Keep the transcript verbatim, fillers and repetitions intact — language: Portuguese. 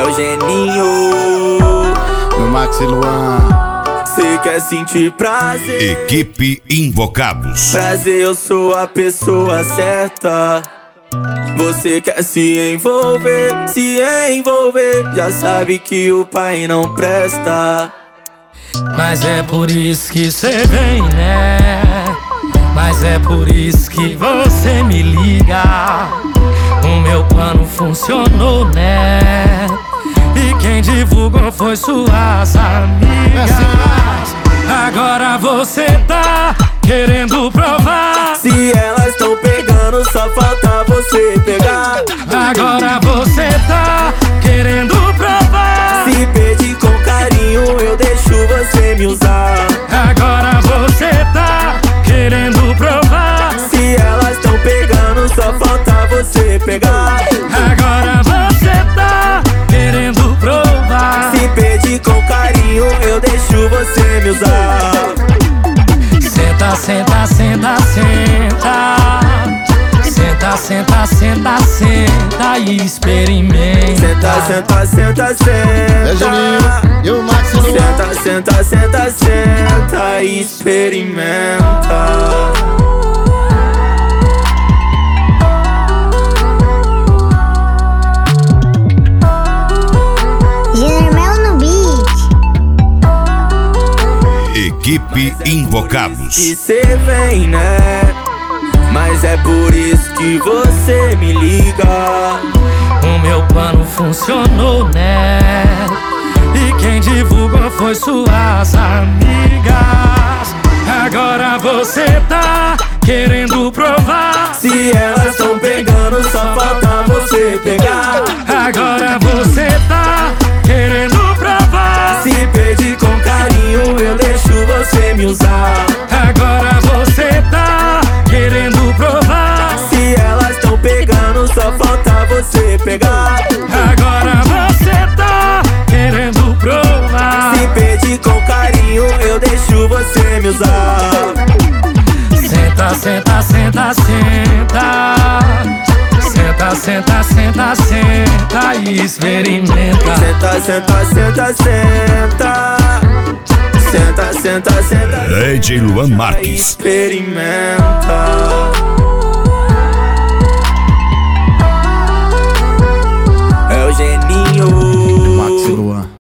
o geninho, Meu Max e Luan. cê quer sentir prazer? Equipe Invocados. Prazer, eu sou a pessoa certa. Você quer se envolver, se envolver, já sabe que o pai não presta. Mas é por isso que cê vem, né? Mas é por isso que você me liga. O meu plano funcionou, né? E quem divulgou foi suas amigas. Agora você tá querendo provar. Se elas tão pegando, só falta você pegar. Agora você tá querendo provar. Se pedir com carinho, eu deixo você me usar. Agora você tá querendo provar. Se elas tão pegando, só falta você pegar. Agora você tá querendo provar. Se pedir com carinho, eu deixo você me usar. Senta, senta, senta, senta. Senta, senta, senta, senta e experimenta. Senta, senta, senta, senta. É Juninho e o Max e Luan. Senta, senta, senta, senta e experimenta. Equipe Invocados. E cê vem, né? Mas é por isso que você me liga. O meu plano funcionou, né? E quem divulgou foi suas amigas. Agora você tá querendo provar. Se elas tão pegando, só falta você pegar. Agora você tá querendo provar. Se pedir com carinho, eu deixo você me usar. Agora você tá querendo provar. Se elas tão pegando, só falta você pegar. Agora você tá querendo provar. Se pedir com carinho, eu deixo você me usar. Senta, senta, senta, senta. Senta, senta, senta, senta e experimenta. Senta, senta, senta, senta. Senta, senta, senta. D J Luan Marques. Experimenta.